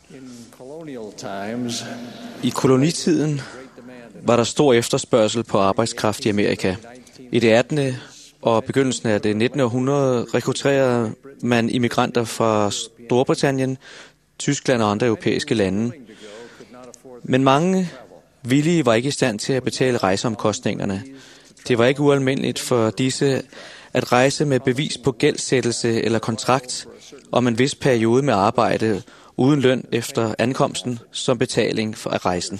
I kolonitiden var der stor efterspørgsel på arbejdskraft i Amerika. I det 18. og begyndelsen af det 19. århundrede rekrutterede man immigranter fra Storbritannien, Tyskland og andre europæiske lande. Men mange villige var ikke i stand til at betale rejseomkostningerne. Det var ikke ualmindeligt for disse at rejse med bevis på gældsættelse eller kontrakt om en vis periode med arbejde uden løn efter ankomsten som betaling for rejsen.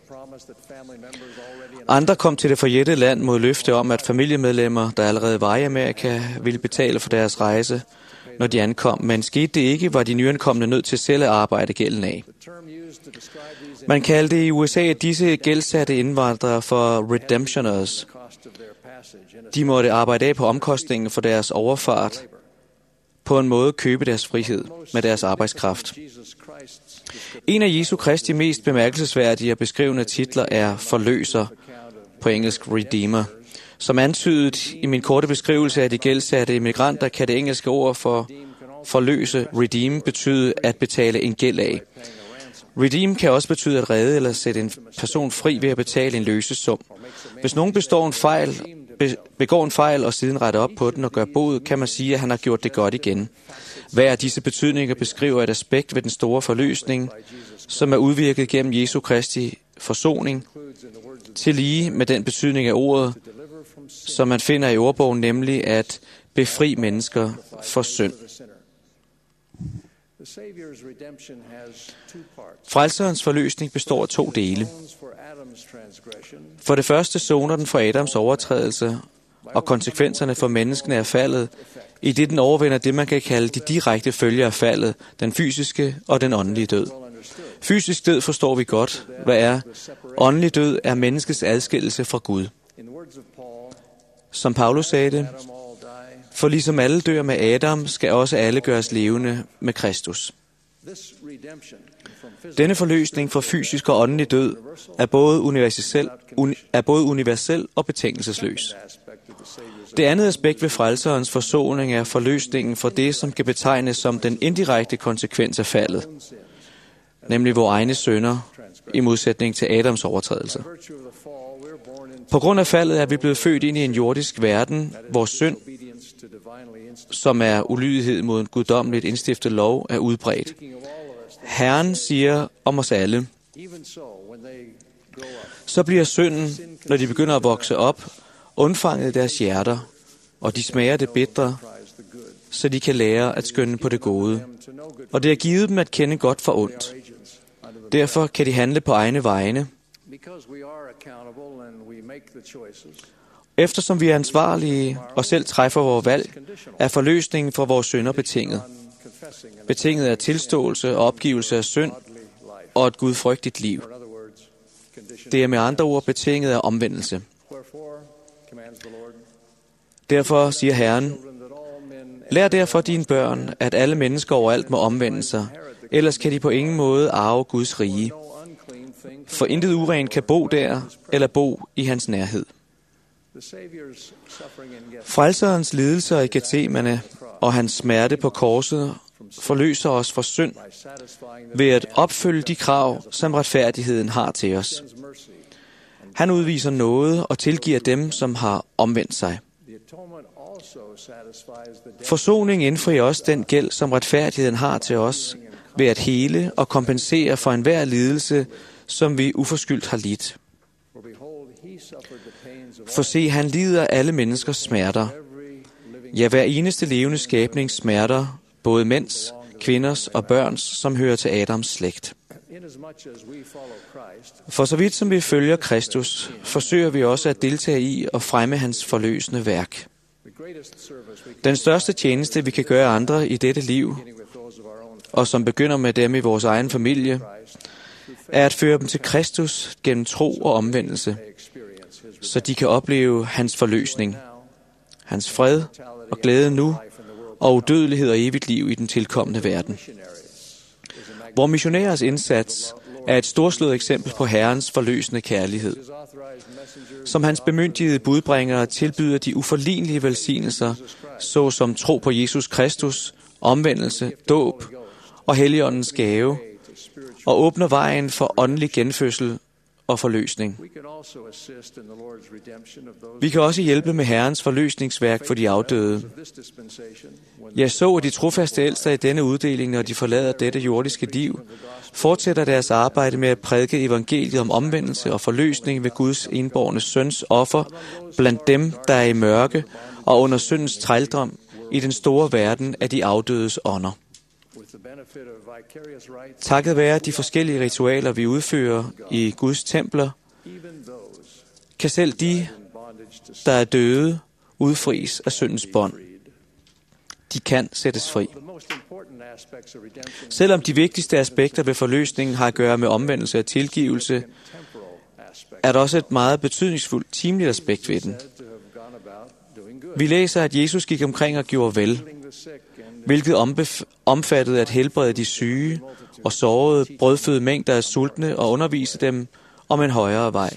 Andre kom til det forjættede land mod løfte om, at familiemedlemmer, der allerede var i Amerika, ville betale for deres rejse, når de ankom. Men skete det ikke, var de nyankomne nødt til selv at arbejde gælden af. Man kaldte i USA disse gældsatte indvandrere for redemptioners. De måtte arbejde af på omkostningen for deres overfart, på en måde købe deres frihed med deres arbejdskraft. En af Jesu Kristi mest bemærkelsesværdige og beskrivende titler er Forløser, på engelsk Redeemer. Som antydet i min korte beskrivelse af de gældsatte immigranter, kan det engelske ord for forløse, redeem, betyde at betale en gæld af. Redeem kan også betyde at redde eller sætte en person fri ved at betale en løsesum. Hvis nogen begår en fejl og siden retter op på den og gør bod, kan man sige, at han har gjort det godt igen. Hver af disse betydninger beskriver et aspekt ved den store forløsning, som er udvirket gennem Jesu Kristi forsoning, til lige med den betydning af ordet, som man finder i ordbogen, nemlig at befri mennesker for synd. Frelserens forløsning består af 2 dele. For det første soner den for Adams overtrædelse og konsekvenserne for menneskene af faldet, i det den overvinder det, man kan kalde de direkte følger af faldet, den fysiske og den åndelige død. Fysisk død forstår vi godt, hvad er. Åndelig død er menneskets adskillelse fra Gud. Som Paulus sagde det, for ligesom alle dør med Adam, skal også alle gøres levende med Kristus. Denne forløsning fra fysisk og åndelig død er både universel og betingelsesløs. Det andet aspekt ved frelserens forsoning er forløsningen for det, som kan betegnes som den indirekte konsekvens af faldet, nemlig vores egne synder, i modsætning til Adams overtrædelse. På grund af faldet er vi blevet født ind i en jordisk verden, hvor synd, som er ulydighed mod en guddommeligt indstiftet lov, er udbredt. Herren siger om os alle, så bliver synden, når de begynder at vokse op, undfanget i deres hjerter, og de smager det bitre, så de kan lære at skønne på det gode. Og det er givet dem at kende godt for ondt. Derfor kan de handle på egne vegne. Eftersom vi er ansvarlige og selv træffer vores valg, er forløsningen for vores synder betinget. Betinget af tilståelse og opgivelse af synd og et gudfrygtigt liv. Det er med andre ord betinget af omvendelse. Derfor siger Herren, lær derfor dine børn, at alle mennesker overalt må omvende sig, ellers kan de på ingen måde arve Guds rige. For intet urent kan bo der, eller bo i hans nærhed. Frelserens lidelser i Getsemane og hans smerte på korset forløser os for synd ved at opfylde de krav, som retfærdigheden har til os. Han udviser nåde og tilgiver dem, som har omvendt sig. Forsoning indfrier også den gæld, som retfærdigheden har til os, ved at hele og kompensere for enhver lidelse, som vi uforskyldt har lidt. For se, han lider alle menneskers smerter. Ja, hver eneste levende skabnings smerter, både mænds, kvinders og børns, som hører til Adams slægt. For så vidt som vi følger Kristus, forsøger vi også at deltage i og fremme hans forløsende værk. Den største tjeneste, vi kan gøre andre i dette liv, og som begynder med dem i vores egen familie, er at føre dem til Kristus gennem tro og omvendelse, så de kan opleve hans forløsning, hans fred og glæde nu, og udødelighed og evigt liv i den tilkommende verden. Vor missionærers indsats er et storslået eksempel på Herrens forløsende kærlighed. Som hans bemyndigede budbringere tilbyder de uforlignelige velsignelser, såsom tro på Jesus Kristus, omvendelse, dåb og Helligåndens gave, og åbner vejen for åndelig genfødsel og forløsning. Vi kan også hjælpe med Herrens forløsningsværk for de afdøde. Jeg så, at de trofaste ældste i denne uddeling, når de forlader dette jordiske liv, fortsætter deres arbejde med at prædike evangeliet om omvendelse og forløsning ved Guds enbårne søns offer blandt dem, der er i mørke og under syndens trældom i den store verden af de afdødes ånder. Takket være de forskellige ritualer, vi udfører i Guds templer, kan selv de, der er døde, udfries af syndens bånd. De kan sættes fri. Selvom de vigtigste aspekter ved forløsningen har at gøre med omvendelse og tilgivelse, er der også et meget betydningsfuldt timeligt aspekt ved den. Vi læser, at Jesus gik omkring og gjorde vel, hvilket omfattede at helbrede de syge og sårede, brødføde mængder af sultne og undervise dem om en højere vej.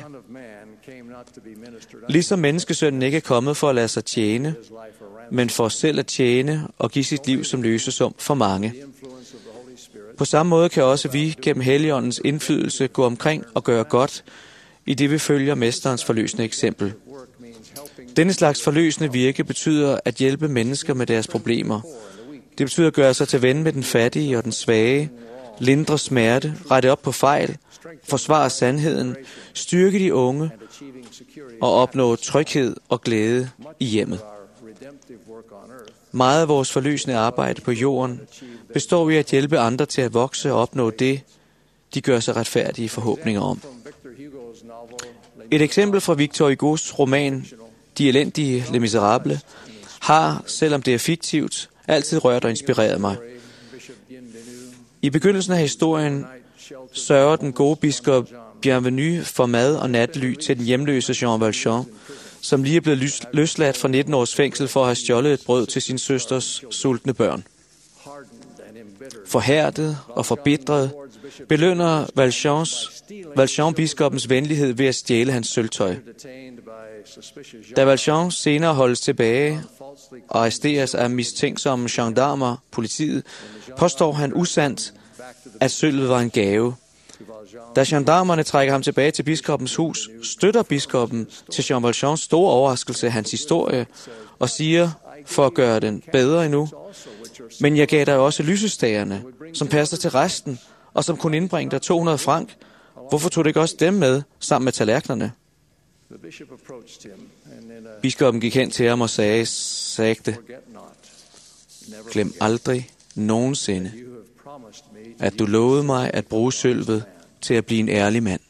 Ligesom menneskesønnen ikke er kommet for at lade sig tjene, men for selv at tjene og give sit liv som løsesum for mange. På samme måde kan også vi gennem Helligåndens indflydelse gå omkring og gøre godt, i det vi følger mesterens forløsende eksempel. Denne slags forløsende virke betyder at hjælpe mennesker med deres problemer. Det betyder at gøre sig til ven med den fattige og den svage, lindre smerte, rette op på fejl, forsvare sandheden, styrke de unge og opnå tryghed og glæde i hjemmet. Meget af vores forløsende arbejde på jorden består i at hjælpe andre til at vokse og opnå det, de gør sig retfærdige forhåbninger om. Et eksempel fra Victor Hugos roman De elendige, Les Miserables, har, selvom det er fiktivt, altid rørt og inspireret mig. I begyndelsen af historien sørger den gode biskop Bienvenu for mad og natly til den hjemløse Jean Valjean, som lige er blevet løsladt fra 19 års fængsel for at have stjålet et brød til sin søsters sultne børn. Forhærdet og forbitret belønner Valjean biskoppens venlighed ved at stjæle hans sølvtøj. Da Valjean senere holdes tilbage og arresteres af mistænksomme gendarmer, politiet, påstår han usandt, at sølvet var en gave. Da gendarmerne trækker ham tilbage til biskoppens hus, støtter biskoppen til Jean Valjeans store overraskelse hans historie og siger, for at gøre den bedre endnu, men jeg gav dig også lysestagerne, som passer til resten, og som kunne indbringe dig 200 franc. Hvorfor tog du ikke også dem med, sammen med tallerkenerne? Biskoppen gik hen til ham og sagde sagte, glem aldrig nogensinde, at du lovede mig at bruge sølvet til at blive en ærlig mand.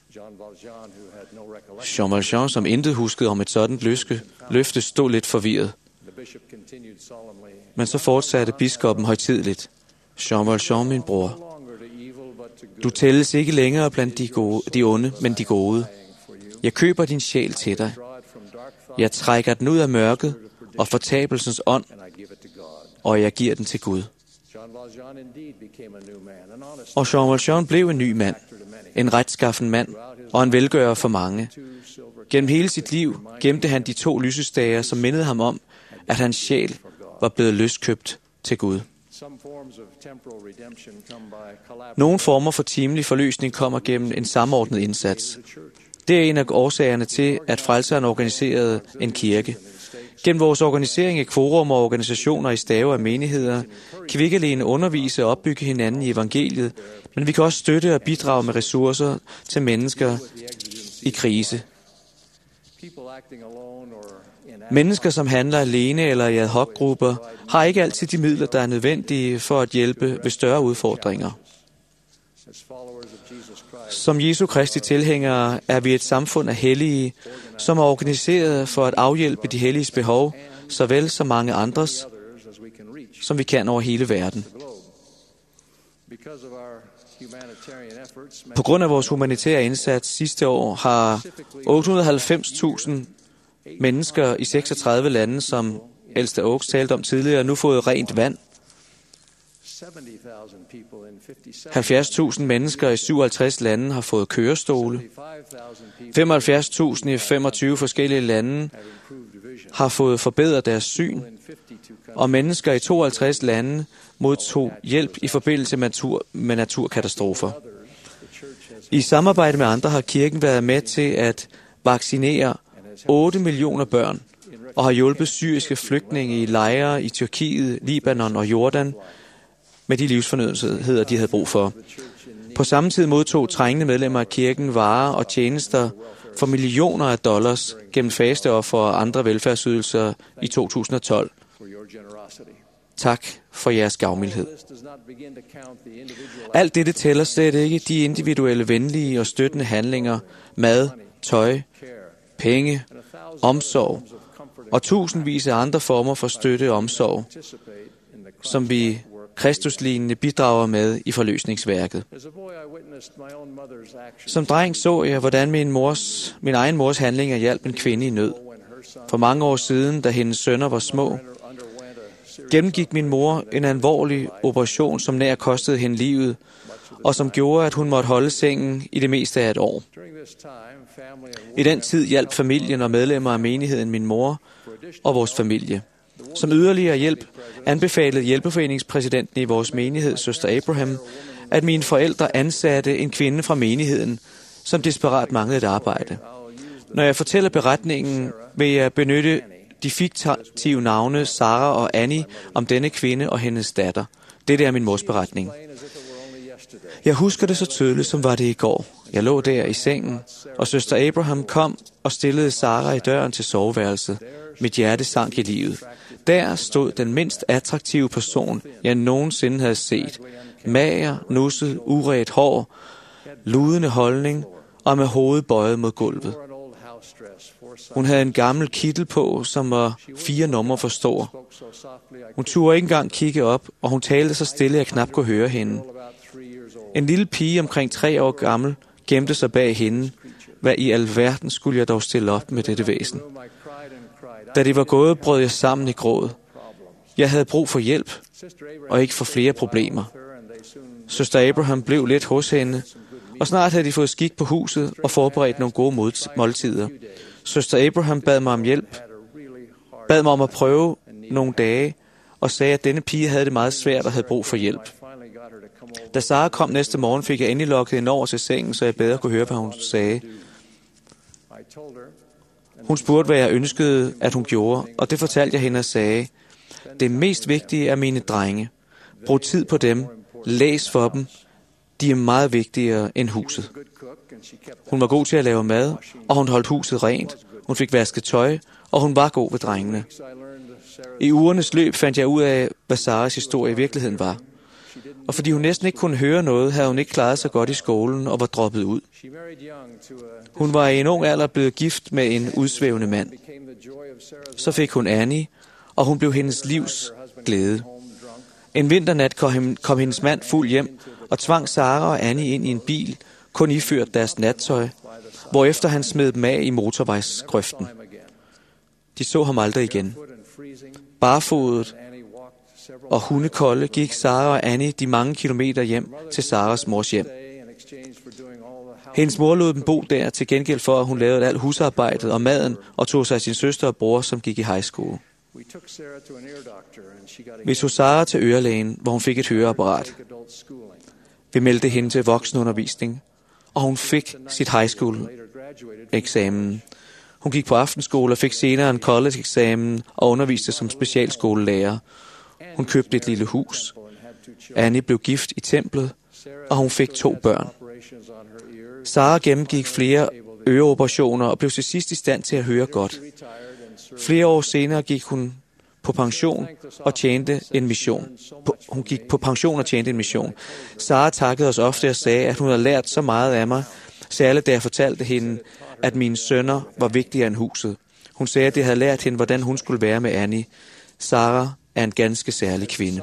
Jean Valjean, som intet huskede om et sådan løfte, stod lidt forvirret. Men så fortsatte biskoppen højtideligt. Jean Valjean, min bror, du tælles ikke længere blandt de onde, men de gode. Jeg køber din sjæl til dig. Jeg trækker den ud af mørket og fortabelsens ånd, og jeg giver den til Gud. Og Jean Valjean blev en ny mand, en retskaffen mand og en velgører for mange. Gennem hele sit liv gemte han de 2 lysestager, som mindede ham om, at hans sjæl var blevet løskøbt til Gud. Nogle former for timelig forløsning kommer gennem en samordnet indsats. Det er en af årsagerne til, at Frelseren organiserede en kirke. Gennem vores organisering i kvorum og organisationer i stave af menigheder, kan vi ikke alene undervise og opbygge hinanden i evangeliet, men vi kan også støtte og bidrage med ressourcer til mennesker i krise. Mennesker, som handler alene eller i ad hoc-grupper, har ikke altid de midler, der er nødvendige for at hjælpe ved større udfordringer. Som Jesu Kristi tilhængere er vi et samfund af hellige, som er organiseret for at afhjælpe de helliges behov, såvel som mange andres, som vi kan over hele verden. På grund af vores humanitære indsats sidste år har 890.000 mennesker i 36 lande, som Elster Oaks talte om tidligere, nu fået rent vand. 70.000 mennesker i 57 lande har fået kørestole. 75.000 i 25 forskellige lande har fået forbedret deres syn. Og mennesker i 52 lande modtog hjælp i forbindelse med naturkatastrofer. I samarbejde med andre har kirken været med til at vaccinere 8 millioner børn og har hjulpet syriske flygtninge i lejre i Tyrkiet, Libanon og Jordan med de livsfornødenheder, de havde brug for. På samme tid modtog trængende medlemmer af kirken varer og tjenester for millioner af dollars gennem fasteoffer og andre velfærdsydelser i 2012. Tak for jeres gavmildhed. Alt dette tæller slet ikke de individuelle venlige og støttende handlinger, mad, tøj, penge, omsorg og tusindvis af andre former for støtte og omsorg, som vi kristuslignende bidrager med i forløsningsværket. Som dreng så jeg, hvordan min egen mors handlinger hjalp en kvinde i nød. For mange år siden, da hendes sønner var små, gennemgik min mor en alvorlig operation, som nær kostede hende livet, og som gjorde, at hun måtte holde sengen i det meste af et år. I den tid hjalp familien og medlemmer af menigheden min mor og vores familie. Som yderligere hjælp anbefalede hjælpeforeningspræsidenten i vores menighed, søster Abraham, at mine forældre ansatte en kvinde fra menigheden, som desperat manglede et arbejde. Når jeg fortæller beretningen, vil jeg benytte de fiktive navne Sarah og Annie om denne kvinde og hendes datter. Dette er min mors beretning. Jeg husker det så tydeligt, som var det i går. Jeg lå der i sengen, og søster Abraham kom og stillede Sarah i døren til soveværelset. Mit hjerte sank i livet. Der stod den mindst attraktive person, jeg nogensinde havde set. Mager, nusset, uret hår, ludende holdning og med hovedet bøjet mod gulvet. Hun havde en gammel kittel på, som var 4 numre for stor. Hun turde ikke engang kigge op, og hun talte så stille, at jeg knap kunne høre hende. En lille pige omkring 3 år gammel gemte sig bag hende. Hvad i alverden skulle jeg dog stille op med dette væsen? Da det var gået, brød jeg sammen i gråd. Jeg havde brug for hjælp, og ikke for flere problemer. Søster Abraham blev lidt hos hende, og snart havde de fået skik på huset og forberedt nogle gode måltider. Søster Abraham bad mig om hjælp, bad mig om at prøve nogle dage, og sagde, at denne pige havde det meget svært og havde brug for hjælp. Da Sarah kom næste morgen, fik jeg endelig lukket hende over til sengen, så jeg bedre kunne høre, hvad hun sagde. Hun spurgte, hvad jeg ønskede, at hun gjorde, og det fortalte jeg hende og sagde, det mest vigtige er mine drenge. Brug tid på dem. Læs for dem. De er meget vigtigere end huset. Hun var god til at lave mad, og hun holdt huset rent. Hun fik vasket tøj, og hun var god ved drengene. I ugernes løb fandt jeg ud af, hvad Sarahs historie i virkeligheden var. Og fordi hun næsten ikke kunne høre noget, havde hun ikke klaret sig godt i skolen og var droppet ud. Hun var i en ung alder blevet gift med en udsvævende mand. Så fik hun Annie, og hun blev hendes livs glæde. En vinternat kom hendes mand fuld hjem og tvang Sarah og Annie ind i en bil, kun iført deres nattøj, hvorefter han smed dem af i motorvejsgrøften. De så ham aldrig igen. Barfodet og hundekolde gik Sarah og Annie de mange kilometer hjem til Sarahs mors hjem. Hendes mor lod dem bo der til gengæld for, at hun lavede alt husarbejdet og maden og tog sig af sin søster og bror, som gik i high school. Vi tog Sarah til ørelægen, hvor hun fik et høreapparat. Vi meldte hende til voksenundervisning, og hun fik sit high school eksamen. Hun gik på aftenskole og fik senere en college-eksamen og underviste som specialskolelærer. Hun købte et lille hus. Annie blev gift i templet, og hun fik 2 børn. Sarah gennemgik flere øreoperationer og blev til sidst i stand til at høre godt. Flere år senere gik hun på pension og tjente en mission. Hun gik på pension og tjente en mission. Sarah takkede os ofte og sagde, at hun havde lært så meget af mig, særligt da jeg fortalte hende, at mine sønner var vigtigere end huset. Hun sagde, at det havde lært hende, hvordan hun skulle være med Annie. Sarah er en ganske særlig kvinde.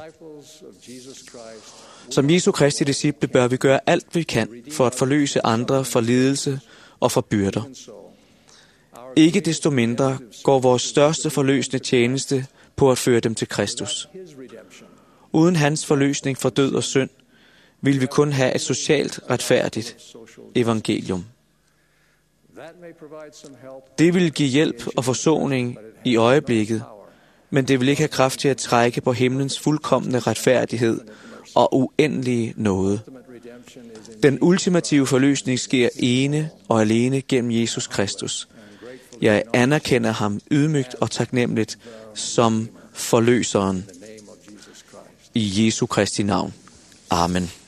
Som Jesu Kristi disciple bør vi gøre alt, vi kan for at forløse andre for lidelse og for byrder. Ikke desto mindre går vores største forløsende tjeneste på at føre dem til Kristus. Uden hans forløsning for død og synd, vil vi kun have et socialt retfærdigt evangelium. Det vil give hjælp og forsoning i øjeblikket, men det vil ikke have kraft til at trække på himlens fuldkomne retfærdighed og uendelige nåde. Den ultimative forløsning sker ene og alene gennem Jesus Kristus. Jeg anerkender ham ydmygt og taknemmeligt som forløseren. I Jesu Kristi navn. Amen.